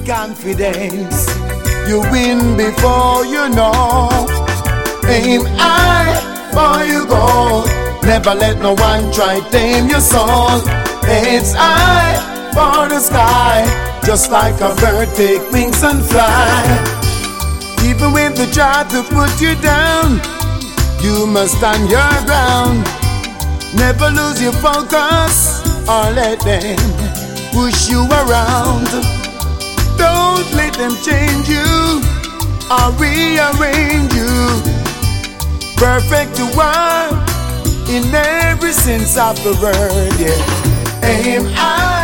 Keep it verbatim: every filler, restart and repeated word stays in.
confidence. You win before you know. Aim high for you go. Never let no one try tame your soul. It's high for the sky. Just like a bird, take wings and fly. Even when they try to put you down, you must stand your ground. Never lose your focus or let them push you around. Don't let them change you or rearrange you. Perfect you are in every sense of the word, yeah. Aim high